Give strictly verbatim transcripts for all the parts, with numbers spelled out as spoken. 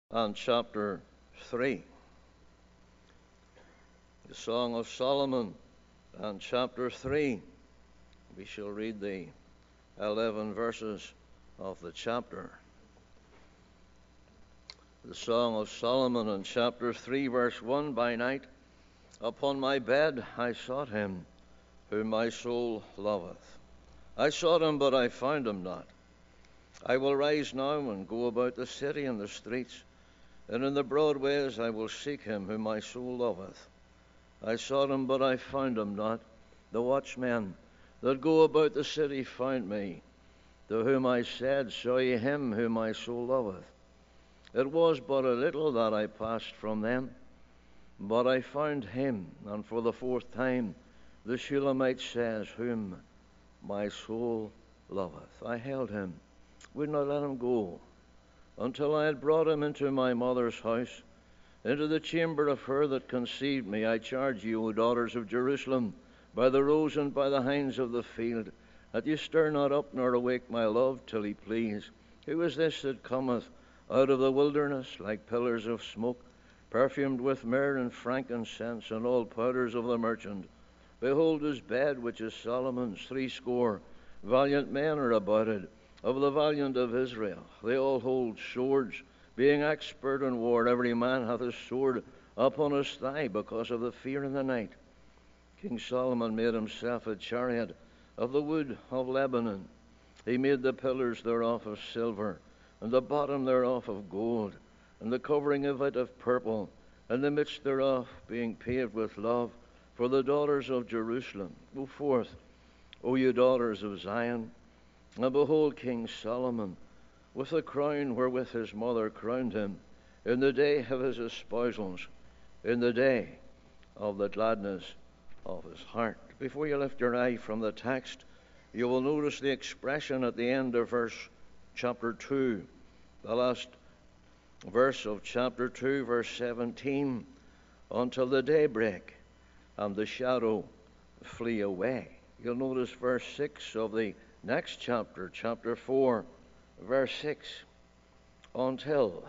and chapter three. The Song of Solomon and chapter three. We shall read the eleven verses of the chapter. The Song of Solomon and chapter three, verse one. By night upon my bed I sought him, whom my soul loveth. I sought him, but I found him not. I will rise now and go about the city and the streets, and in the broad ways I will seek him, whom my soul loveth. I sought him, but I found him not. The watchmen that go about the city found me, to whom I said, Saw ye him, whom my soul loveth? It was but a little that I passed from them, but I found him. And for the fourth time the Shulamite says, Whom my soul loveth. I held him, would not let him go, until I had brought him into my mother's house, into the chamber of her that conceived me. I charge you, O daughters of Jerusalem, by the roes and by the hinds of the field, that you stir not up nor awake my love till he please. Who is this that cometh out of the wilderness like pillars of smoke, perfumed with myrrh and frankincense and all powders of the merchant? Behold his bed, which is Solomon's. Threescore valiant men are about it, of the valiant of Israel. They all hold swords, being expert in war. Every man hath a sword upon his thigh, because of the fear in the night. King Solomon made himself a chariot of the wood of Lebanon. He made the pillars thereof of silver, and the bottom thereof of gold, and the covering of it of purple, and the midst thereof being paved with love for the daughters of Jerusalem. Go forth, O you daughters of Zion, and behold King Solomon, with the crown wherewith his mother crowned him, in the day of his espousals, in the day of the gladness of his heart. Before you lift your eye from the text, you will notice the expression at the end of verse chapter two, the last verse of chapter two, verse seventeen, until the daybreak and the shadow flee away. You'll notice verse six of the next chapter, chapter four, verse six, until,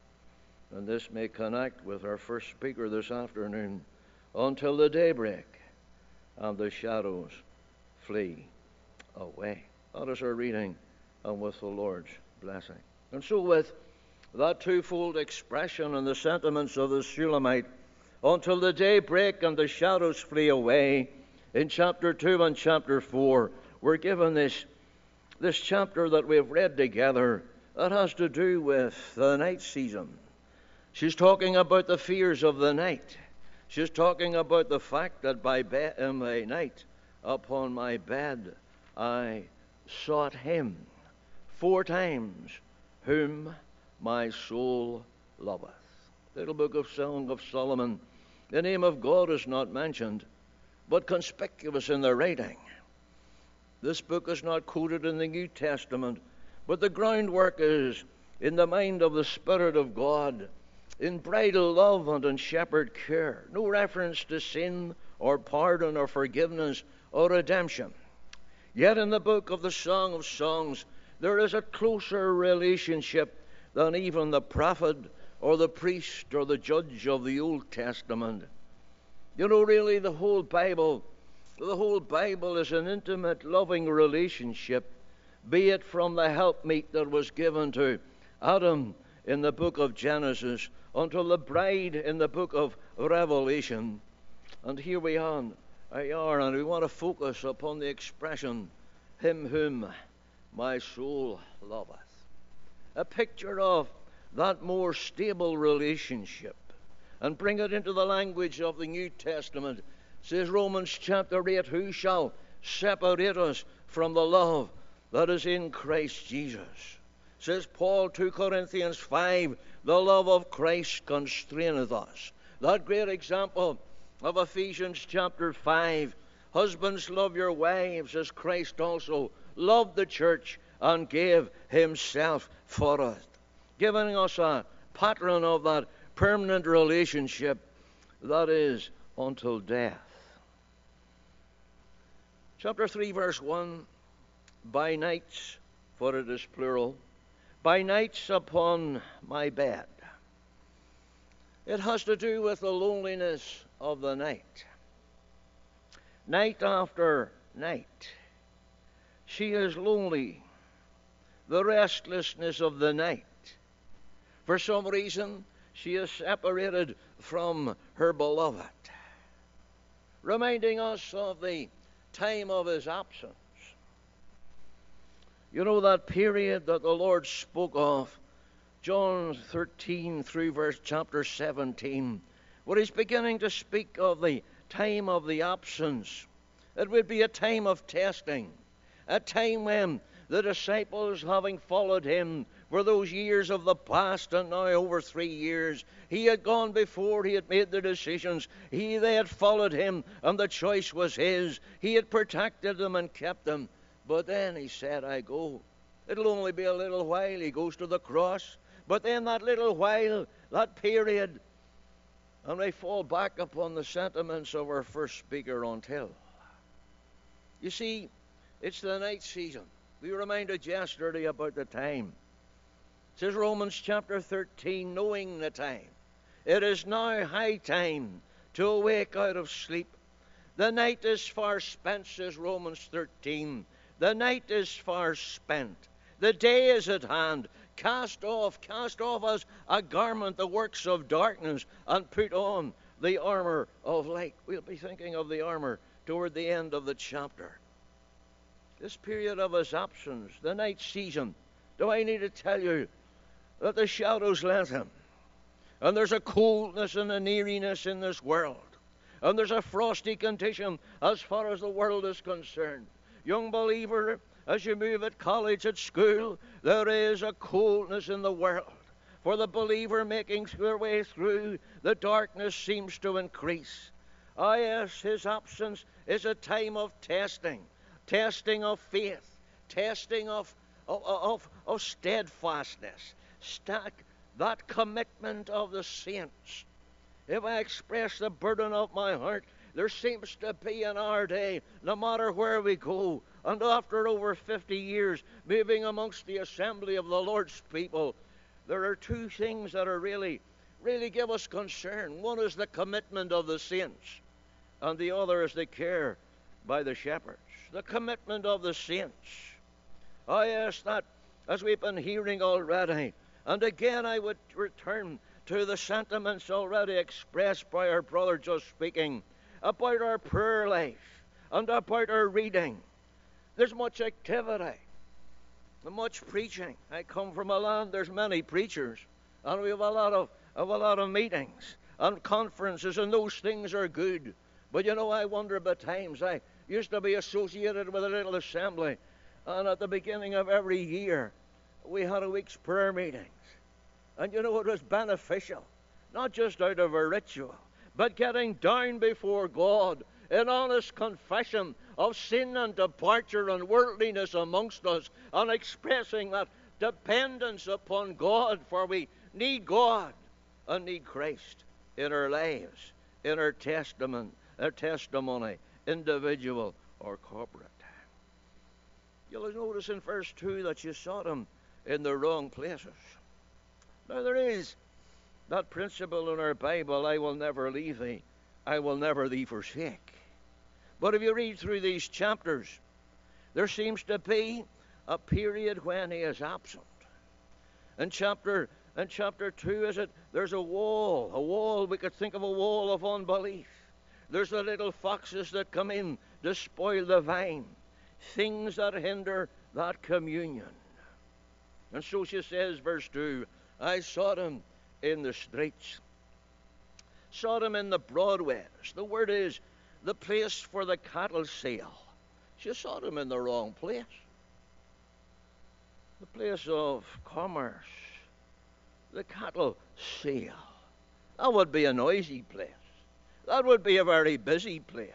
and this may connect with our first speaker this afternoon, until the daybreak and the shadows flee away. That is our reading, and with the Lord's blessing. And so with that twofold expression and the sentiments of the Shulamite, until the day break and the shadows flee away, in chapter two and chapter four, we're given this, this chapter that we've read together that has to do with the night season. She's talking about the fears of the night. She's talking about the fact that by, be- in the night upon my bed I sought him four times, whom my soul loveth. Little book of Song of Solomon. The name of God is not mentioned, but conspicuous in the writing. This book is not quoted in the New Testament, but the groundwork is in the mind of the Spirit of God, in bridal love and in shepherd care. No reference to sin or pardon or forgiveness or redemption. Yet in the book of the Song of Songs, there is a closer relationship than even the prophet or the priest or the judge of the Old Testament. You know, really, the whole Bible, the whole Bible is an intimate, loving relationship, be it from the helpmeet that was given to Adam in the book of Genesis until the bride in the book of Revelation. And here we are, are, and we want to focus upon the expression, him whom my soul loveth. A picture of that more stable relationship, and bring it into the language of the New Testament. It says Romans chapter eight, who shall separate us from the love that is in Christ Jesus? Says Paul, two Corinthians five, the love of Christ constraineth us. That great example of Ephesians chapter five, husbands, love your wives as Christ also loved the church and gave himself for it, giving us a pattern of that permanent relationship that is until death. Chapter three, verse one, by nights, for it is plural, by nights upon my bed. It has to do with the loneliness of the night. Night after night, she is lonely. The restlessness of the night. For some reason, she is separated from her beloved, reminding us of the time of his absence. You know that period that the Lord spoke of, John thirteen through verse chapter seventeen, where he's beginning to speak of the time of the absence. It would be a time of testing, a time when the disciples, having followed him for those years of the past, and now over three years, he had gone before, he had made the decisions, he they had followed him, and the choice was his. He had protected them and kept them. But then he said, I go. It'll only be a little while. He goes to the cross. But then that little while, that period, and they fall back upon the sentiments of our first speaker until. You see, it's the night season. We were reminded yesterday about the time. It says Romans chapter thirteen, knowing the time. It is now high time to awake out of sleep. The night is far spent, says Romans thirteen. The night is far spent. The day is at hand. Cast off, cast off as a garment the works of darkness, and put on the armor of light. We'll be thinking of the armor toward the end of the chapter. This period of his absence, the night season, do I need to tell you that the shadows let him? And there's a coldness and an eeriness in this world. And there's a frosty condition as far as the world is concerned. Young believer, as you move at college, at school, there is a coldness in the world. For the believer making their way through, the darkness seems to increase. Ah, yes, his absence is a time of testing. Testing of faith. Testing of, of, of, of steadfastness. Stack that commitment of the saints. If I express the burden of my heart, there seems to be in our day, no matter where we go, and after over fifty years moving amongst the assembly of the Lord's people, there are two things that are really, really give us concern. One is the commitment of the saints, and the other is the care by the shepherds. The commitment of the saints. I ask that, as we've been hearing already, and again I would return to the sentiments already expressed by our brother just speaking, about our prayer life and about our reading. There's much activity and much preaching. I come from a land, there's many preachers, and we have a lot of, have a lot of meetings and conferences, and those things are good. But you know, I wonder about times, I used to be associated with a little assembly, and at the beginning of every year, we had a week's prayer meetings. And you know, it was beneficial, not just out of a ritual, but getting down before God in honest confession of sin and departure and worldliness amongst us, and expressing that dependence upon God, for we need God and need Christ in our lives, in our testament, our testimony, individual or corporate. You'll notice in verse two that you sought him in the wrong places. Now there is that principle in our Bible, I will never leave thee, I will never thee forsake. But if you read through these chapters, there seems to be a period when he is absent. In chapter, in chapter two, is it, there's a wall, a wall, we could think of a wall of unbelief. There's the little foxes that come in to spoil the vine. Things that hinder that communion. And so she says, verse two, I sought him in the streets. Sought him in the broadways. The word is the place for the cattle sale. She sought him in the wrong place. The place of commerce. The cattle sale. That would be a noisy place. That would be a very busy place.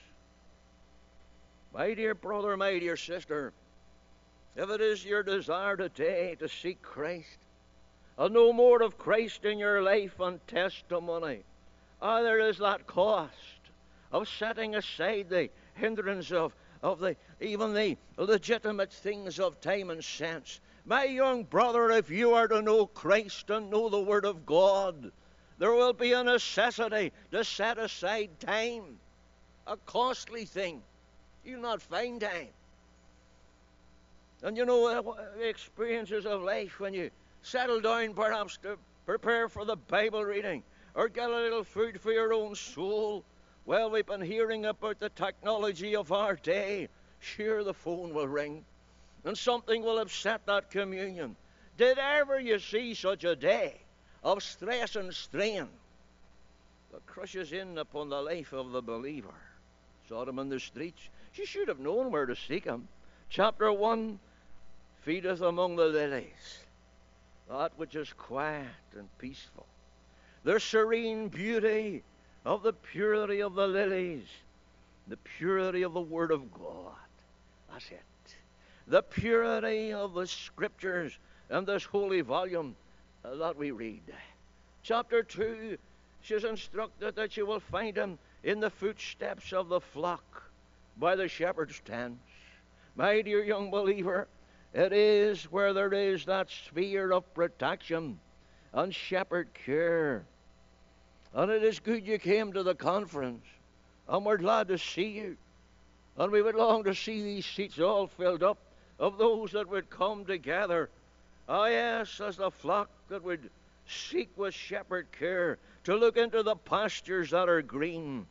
My dear brother, my dear sister, if it is your desire today to seek Christ, and know more of Christ in your life and testimony, ah, there is that cost of setting aside the hindrance of, of the even the legitimate things of time and sense. My young brother, if you are to know Christ and know the Word of God, There will be a necessity to set aside time, a costly thing. You'll not find time. And you know, the experiences of life when you settle down perhaps to prepare for the Bible reading or get a little food for your own soul. Well, we've been hearing about the technology of our day. Sure, the phone will ring and something will upset that communion. Did ever you see such a day of stress and strain that crushes in upon the life of the believer? Saw him in the streets. She should have known where to seek him. Chapter one, feedeth among the lilies, that which is quiet and peaceful. The serene beauty of the purity of the lilies, the purity of the Word of God. That's it. The purity of the Scriptures and this holy volume uh, that we read. Chapter two, she's instructed that you will find him in the footsteps of the flock by the shepherd's tents. My dear young believer, it is where there is that sphere of protection and shepherd care. And it is good you came to the conference, and we're glad to see you. And we would long to see these seats all filled up of those that would come together. Ah, yes, as the flock that would seek with shepherd care to look into the pastures that are green.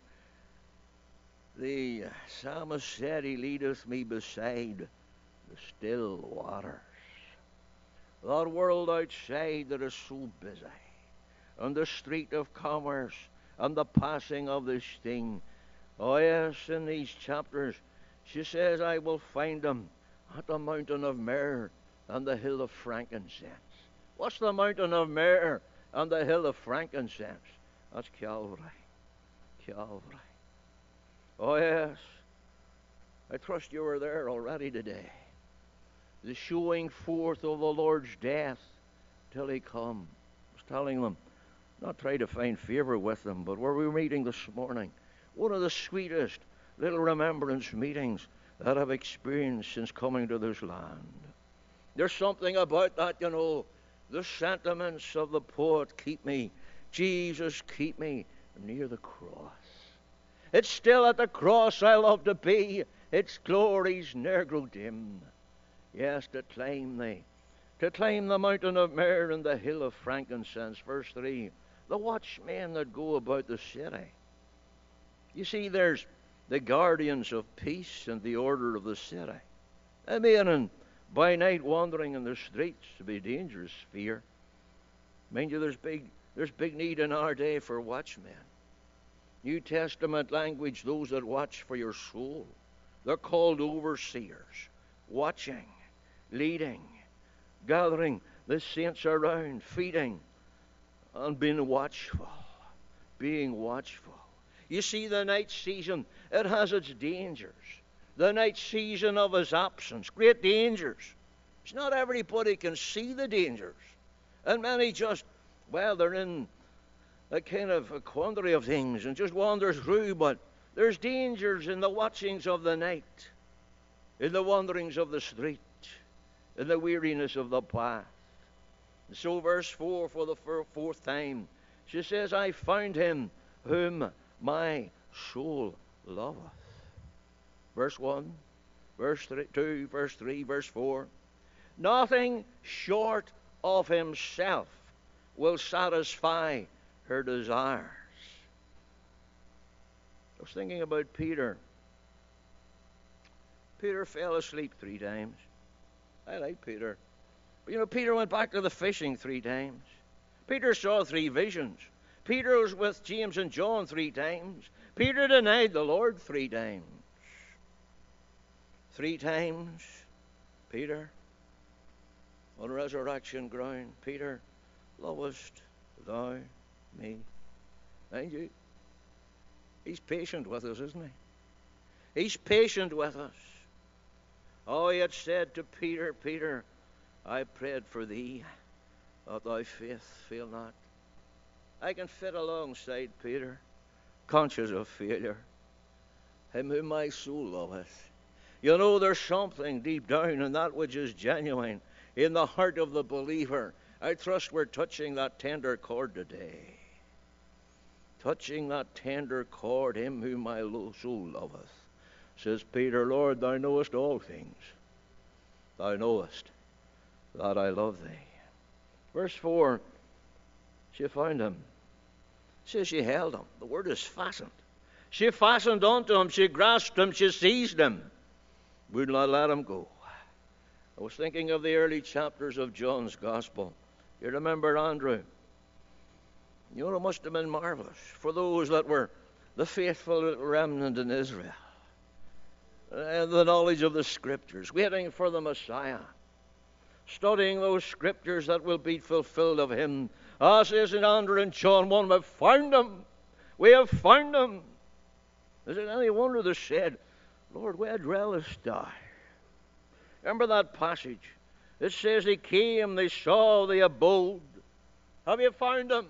The psalmist said, He leadeth me beside the still waters. That world outside that is so busy, and the street of commerce, and the passing of this thing. Oh yes, in these chapters, she says, I will find them at the mountain of myrrh and the hill of frankincense. What's the mountain of myrrh and the hill of frankincense? That's Calvary. Calvary. Oh yes, I trust you were there already today. The showing forth of the Lord's death till He come. I was telling them, not try to find favor with them, but where we were meeting this morning, one of the sweetest little remembrance meetings that I've experienced since coming to this land. There's something about that, you know, the sentiments of the poet, keep me, Jesus, keep me near the cross. It's still at the cross I love to be, its glories ne'er grow dim. Yes, to climb the, to climb the mountain of myrrh and the hill of frankincense. Verse three, the watchmen that go about the city. You see, there's the guardians of peace and the order of the city. I mean, and by night wandering in the streets to be dangerous fear. Mind you, there's big, there's big need in our day for watchmen. New Testament language, those that watch for your soul. They're called overseers, watching, leading, gathering the saints around, feeding, and being watchful, being watchful. You see, the night season, it has its dangers. The night season of His absence, great dangers. It's not everybody can see the dangers. And many just, well, they're in a kind of a quandary of things and just wander through, but there's dangers in the watchings of the night, in the wanderings of the street, in the weariness of the path. And so verse four, for the fourth time, she says, I found him whom my soul loveth. Verse one, verse three, two, verse three, verse four. Nothing short of himself will satisfy her desires. I was thinking about Peter. Peter fell asleep three times. I like Peter. But you know, Peter went back to the fishing three times. Peter saw three visions. Peter was with James and John three times. Peter denied the Lord three times. Three times, Peter, on resurrection ground, Peter, lovest thou me? Mind you, He's patient with us, isn't He? He's patient with us. Oh, He had said to Peter, Peter, I prayed for thee, that thy faith fail not. I can fit alongside Peter, conscious of failure, him whom my soul loveth. You know, there's something deep down in that which is genuine in the heart of the believer. I trust we're touching that tender chord today. touching that tender chord, him whom my soul loveth. Says Peter, Lord, thou knowest all things. Thou knowest that I love thee. Verse four, she found him. Says she held him. The word is fastened. She fastened onto him. She grasped him. She seized him. Would not let him go. I was thinking of the early chapters of John's Gospel. You remember Andrew? You know, it must have been marvelous for those that were the faithful little remnant in Israel. And the knowledge of the Scriptures, waiting for the Messiah. Studying those Scriptures that will be fulfilled of him. As is in Andrew and John one, we've found him. We have found him. Is it any wonder they said, Lord, where dwellest thou? Remember that passage? It says they came, they saw, they abode. Have you found him?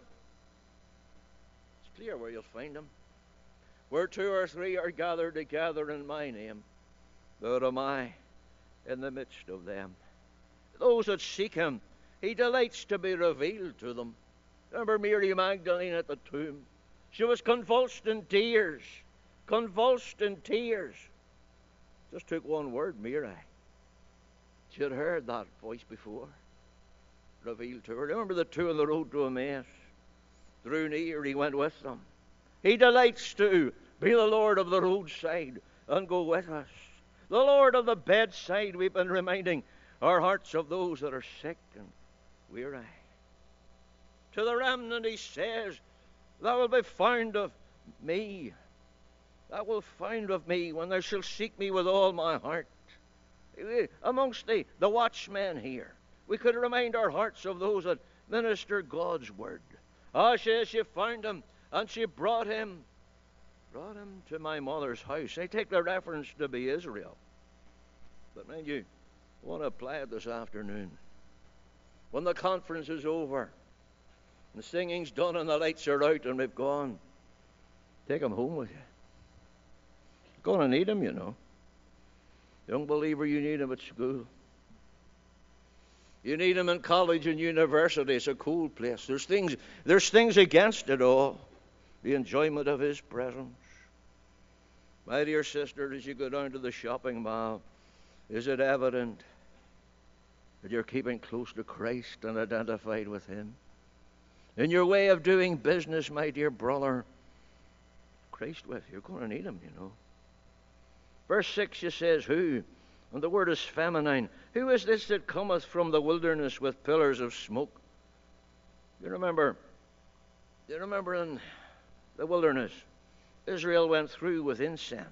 It's clear where you'll find him. Where two or three are gathered together in my name, there am I in the midst of them. Those that seek him, he delights to be revealed to them. Remember Mary Magdalene at the tomb? She was convulsed in tears. Convulsed in tears. Just took one word, Mary. She had heard that voice before, revealed to her. Remember the two on the road to Emmaus? Drew near, he went with them. He delights to be the Lord of the roadside and go with us. The Lord of the bedside, we've been reminding our hearts of those that are sick and weary. To the remnant he says, thou wilt be found of me. Thou wilt find of me when thou shalt seek me with all my heart. Amongst the, the watchmen here, we could remind our hearts of those that minister God's word. Ah, she, she found him, and she brought him, brought him to my mother's house. They take the reference to be Israel. But mind you, I want to apply it this afternoon. When the conference is over, the singing's done and the lights are out and we've gone, take him home with you. You're going to need him, you know. Young believer, you need him at school. You need him in college and university. It's a cool place. There's things, there's things against it all. The enjoyment of his presence. My dear sister, as you go down to the shopping mall, is it evident that you're keeping close to Christ and identified with him? In your way of doing business, my dear brother, Christ with you. You're going to need him, you know. Verse six, she says, who? And the word is feminine. Who is this that cometh from the wilderness with pillars of smoke? You remember, you remember in the wilderness, Israel went through with incense.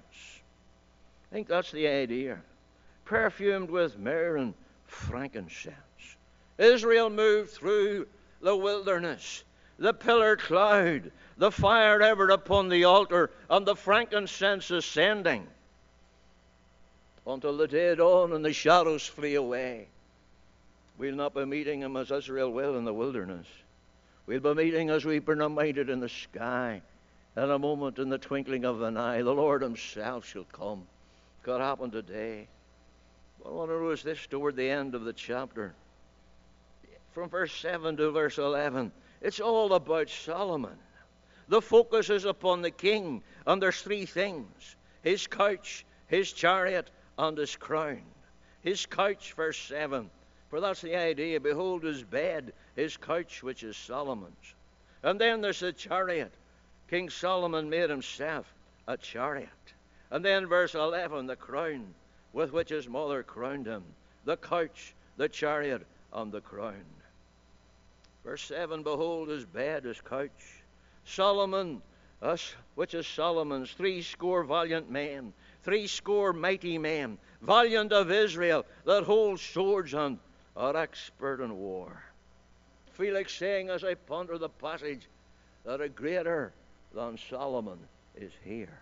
I think that's the idea. Perfumed with myrrh and frankincense. Israel moved through the wilderness, the pillar cloud, the fire ever upon the altar, and the frankincense ascending, until the day dawned and the shadows flee away. We'll not be meeting him as Israel will in the wilderness. We'll be meeting as we've been reminded in the sky. In a moment, in the twinkling of an eye, the Lord himself shall come. Could happen today. What I want to know is this toward the end of the chapter. From verse seven to verse eleven, it's all about Solomon. The focus is upon the king, and there's three things. His couch, his chariot, and his crown. His couch, verse seven, for that's the idea. Behold his bed, his couch, which is Solomon's. And then there's the chariot. King Solomon made himself a chariot. And then verse eleven, the crown with which his mother crowned him. The couch, the chariot, and the crown. Verse seven, behold his bed, his couch. Solomon, us, which is Solomon's, three score valiant men, three score mighty men, valiant of Israel, that hold swords and are expert in war. Felix saying, as I ponder the passage, that a greater than Solomon is here.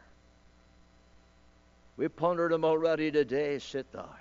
We pondered him already today. Sit thou.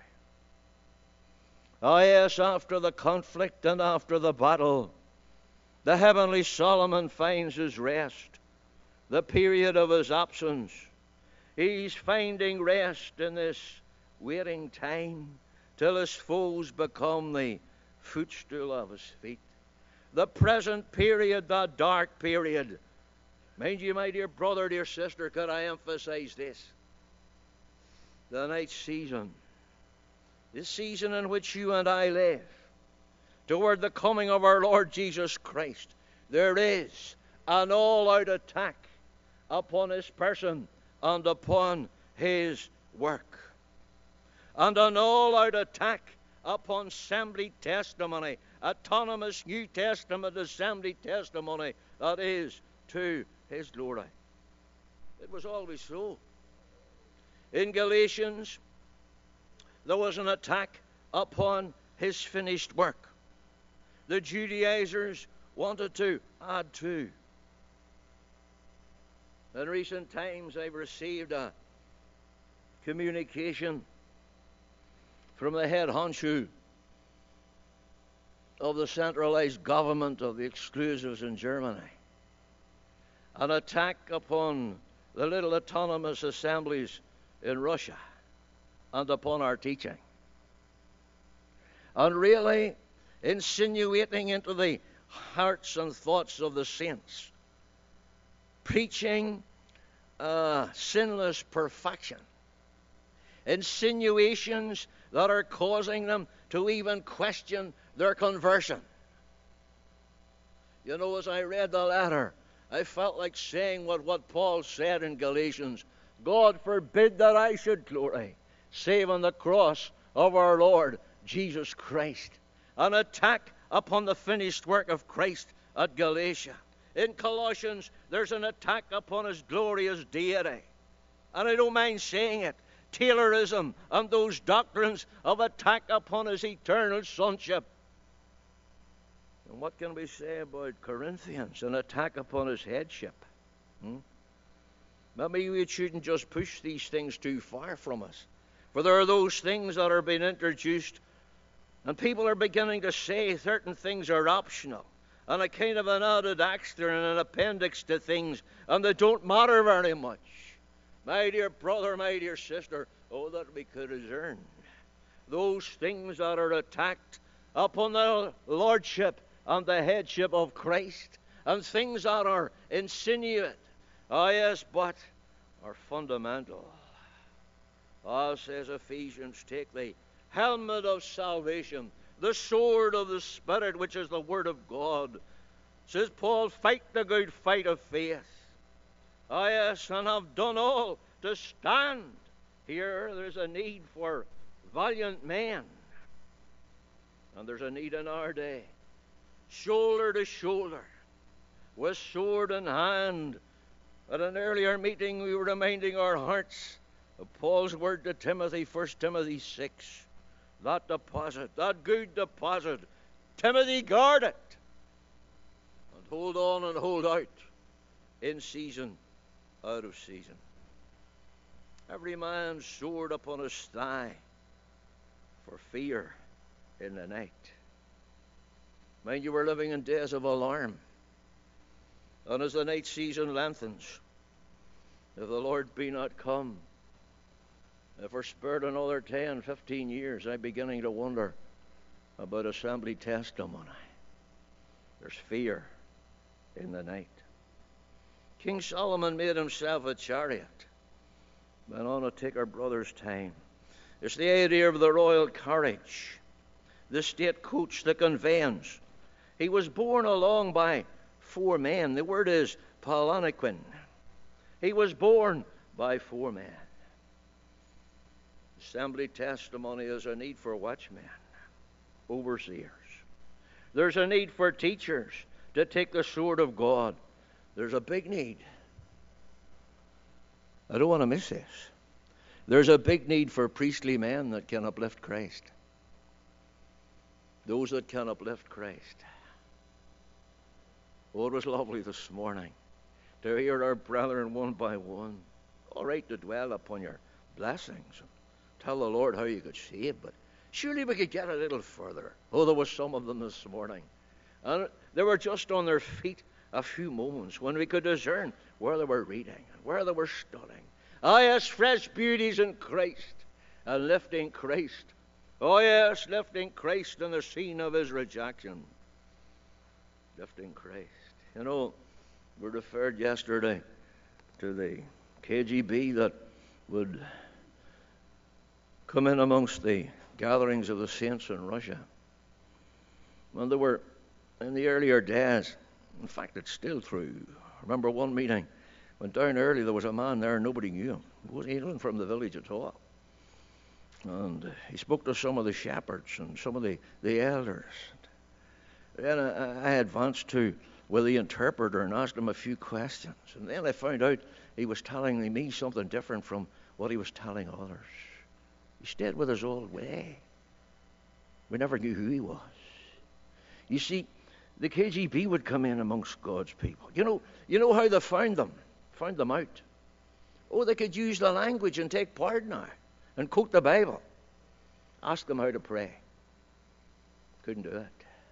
Ah, yes, after the conflict and after the battle, the heavenly Solomon finds his rest. The period of his absence, he's finding rest in this waiting time till his foes become the footstool of his feet. The present period, the dark period, Mind you, my dear brother, dear sister, could I emphasize this? The night season, this season in which you and I live, toward the coming of our Lord Jesus Christ, there is an all-out attack upon his person and upon his work. And an all-out attack upon assembly testimony, autonomous New Testament assembly testimony that is to his glory. It was always so. In Galatians, there was an attack upon his finished work. The Judaizers wanted to add to. In recent times, I've received a communication from the head honcho of the centralized government of the exclusives in Germany. An attack upon the little autonomous assemblies in Russia and upon our teaching. And really insinuating into the hearts and thoughts of the saints, preaching uh, sinless perfection, insinuations that are causing them to even question their conversion. You know, as I read the letter, I felt like saying what, what Paul said in Galatians: God forbid that I should glory, save on the cross of our Lord Jesus Christ. An attack upon the finished work of Christ at Galatia. In Colossians, there's an attack upon his glorious deity. And I don't mind saying it. Taylorism and those doctrines of attack upon his eternal sonship. And what can we say about Corinthians? An attack upon his headship. Hmm? Maybe we shouldn't just push these things too far from us. For there are those things that are being introduced, and people are beginning to say certain things are optional, and a kind of an added extra and an appendix to things, and they don't matter very much. My dear brother, my dear sister, oh, that we could discern those things that are attacked upon the lordship and the headship of Christ, and things that are insinuate, ah, yes, but are fundamental. Ah, says Ephesians, take the helmet of salvation, the sword of the Spirit, which is the Word of God. Says Paul, fight the good fight of faith. Ah, yes, and have done all to stand. Here there's a need for valiant men. And there's a need in our day, shoulder to shoulder, with sword in hand. At an earlier meeting, we were reminding our hearts of Paul's word to Timothy, First Timothy six. That deposit, that good deposit, Timothy, guard it. And hold on and hold out, in season, out of season. Every man's sword upon his thigh, for fear in the night. Mind you, we're living in days of alarm. And as the night season lengthens, if the Lord be not come, if we're spared another ten, fifteen years, I'm beginning to wonder about assembly testimony. There's fear in the night. King Solomon made himself a chariot. Went on to take our brother's time. It's the idea of the royal carriage, the state coach, the conveyance. He was borne along by four men. The word is palanquin. He was borne by four men. Assembly testimony is a need for watchmen, overseers. There's a need for teachers to take the sword of God. There's a big need. I don't want to miss this. There's a big need for priestly men that can uplift Christ. Those that can uplift Christ. Oh, it was lovely this morning to hear our brethren one by one. All right to dwell upon your blessings. Tell the Lord how you got saved, but surely we could get a little further. Oh, there was some of them this morning. And they were just on their feet a few moments when we could discern where they were reading and where they were studying. Ah, yes, fresh beauties in Christ and lifting Christ. Oh, yes, lifting Christ in the scene of his rejection. Lifting Christ. You know, We referred yesterday to the K G B that would come in amongst the gatherings of the saints in Russia. When they were in the earlier days, in fact, it's still true. I remember one meeting, went down early, there was a man there, nobody knew him. He wasn't even from the village at all. And he spoke to some of the shepherds and some of the, the elders. Then I, I advanced to with the interpreter and asked him a few questions. And then I found out he was telling me something different from what he was telling others. He stayed with his old way. We never knew who he was. You see, the K G B would come in amongst God's people. You know, you know how they found them? Found them out. Oh, they could use the language and take part now and quote the Bible. Ask them how to pray. Couldn't do it.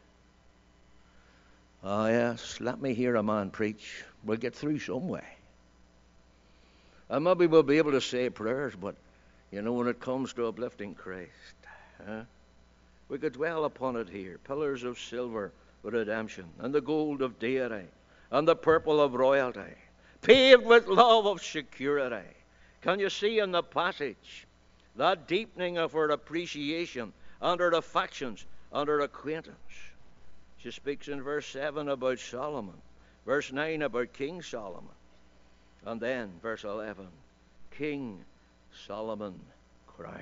Ah, yes, let me hear a man preach. We'll get through some way. And maybe we'll be able to say prayers, but, you know, when it comes to uplifting Christ, huh? We could dwell upon it here. Pillars of silver with redemption, and the gold of deity, and the purple of royalty, paved with love of security. Can you see in the passage that deepening of her appreciation and her affections and her acquaintance? She speaks in verse seven about Solomon, verse nine about King Solomon, and then verse eleven, King Solomon crowned.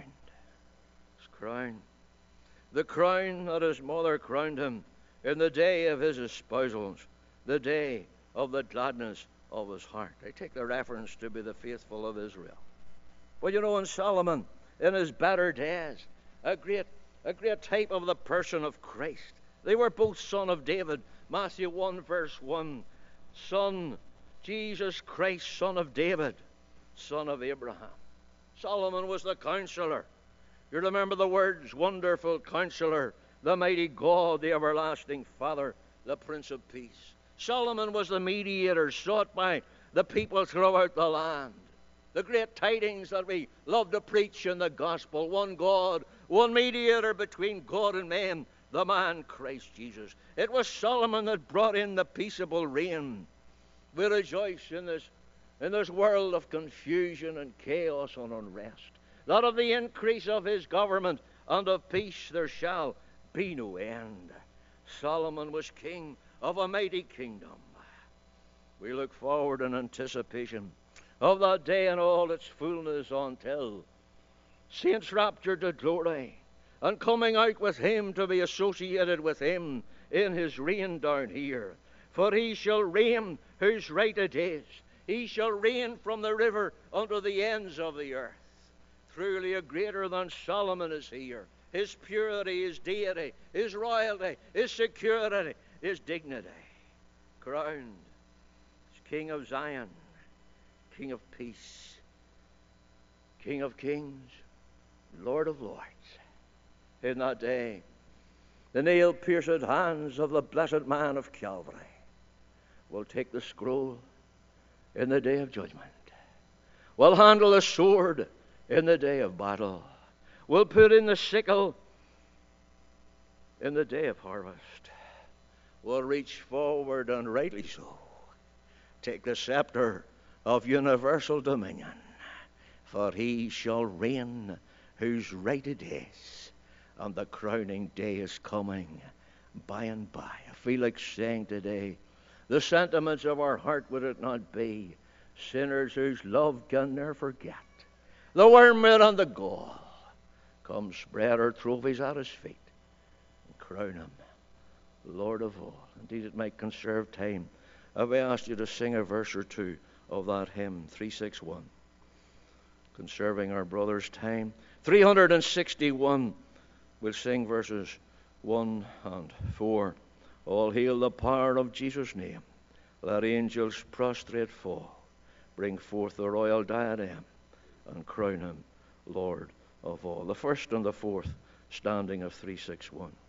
His crown. The crown that his mother crowned him in the day of his espousals, the day of the gladness of his heart. I take the reference to be the faithful of Israel. Well, you know, in Solomon, in his better days, a great, a great type of the person of Christ. They were both son of David. Matthew one, verse one. Son, Jesus Christ, son of David, son of Abraham. Solomon was the counselor. You remember the words, wonderful counselor, the mighty God, the everlasting Father, the Prince of Peace. Solomon was the mediator sought by the people throughout the land. The great tidings that we love to preach in the gospel. One God, one mediator between God and men, the man Christ Jesus. It was Solomon that brought in the peaceable reign. We rejoice in this, in this world of confusion and chaos and unrest, that of the increase of his government and of peace there shall be no end. Solomon was king of a mighty kingdom. We look forward in anticipation of that day in all its fullness until saints raptured to glory and coming out with him to be associated with him in his reign down here. For he shall reign whose right it is. He shall reign from the river unto the ends of the earth. Truly a greater than Solomon is here. His purity, his deity, his royalty, his security, his dignity. Crowned as King of Zion, King of peace, King of kings, Lord of lords. In that day, the nail-pierced hands of the blessed man of Calvary will take the scroll in the day of judgment, will handle the sword in the day of battle, will put in the sickle in the day of harvest, will reach forward, and rightly so, take the scepter of universal dominion, for he shall reign whose right it is, and the crowning day is coming by and by. I feel like saying today, the sentiments of our heart would it not be, sinners whose love can ne'er forget, the wormwood and the gall, come spread our trophies at his feet and crown him Lord of all. Indeed, it might conserve time. Have I asked you to sing a verse or two of that hymn, three sixty-one? Conserving our brother's time. three hundred sixty-one, we'll sing verses one and four. All hail the power of Jesus' name. Let angels prostrate fall. Bring forth the royal diadem and crown him Lord of all. The first and the fourth standing of three sixty-one.